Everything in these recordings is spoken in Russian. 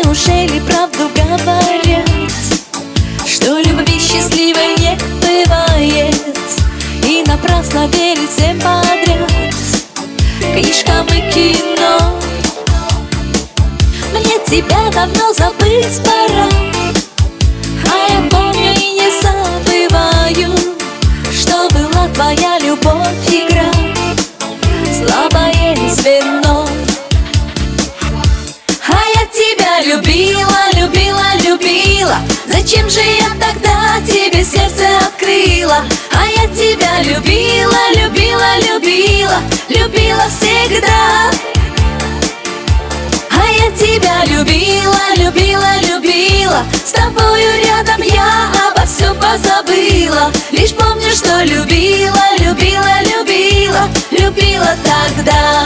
Неужели правду говорят, что любви счастливой не бывает, и напрасно верить всем подряд, книжкам и кино? Мне тебя давно забыть пора, а я помню и не забываю, что была твоя любовь игра, слабое звено. А я тебя любила, любила, любила. Зачем же я тогда тебе сердце открыла? А я тебя любила, любила, любила, любила всегда. А я тебя любила, любила, любила. С тобою рядом я обо всем позабыла. Лишь помню, что любила, любила, любила, любила тогда.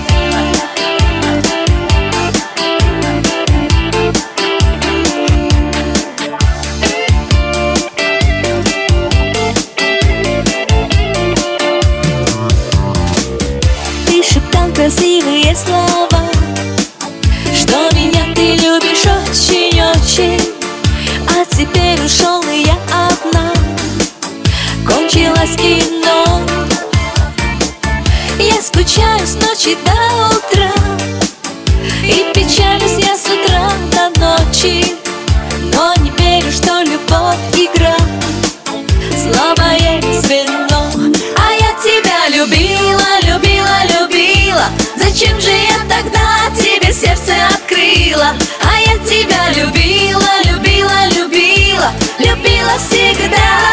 Ты шептал красивые слова, что меня ты любишь очень-очень. А теперь ушел и я одна, кончилось кино. Я скучаю с ночи до утра, и печалюсь я с утра до ночи. Но не верю, что любовь игра, слабое звено. А я тебя любила, любила, любила. Зачем же я тогда тебе сердце открыла? А я тебя любила, любила, любила, любила всегда.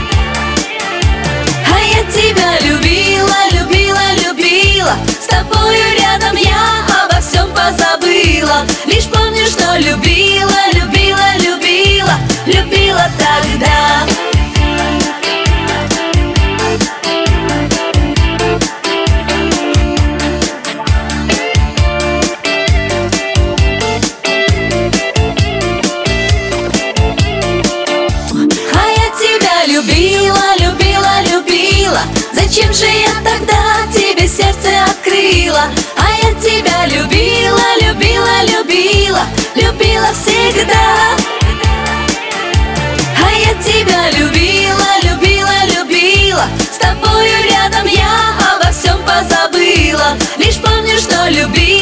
А я тебя любила, любила, любила. С тобою рядом я обо всем позабыла. Лишь помню, что любила, любила, любила, любила тогда. Любила, любила, любила. Зачем же я тогда тебе сердце открыла? А я тебя любила, любила, любила, любила всегда. А я тебя любила, любила, любила. С тобою рядом я обо всем позабыла. Лишь помню, что любила.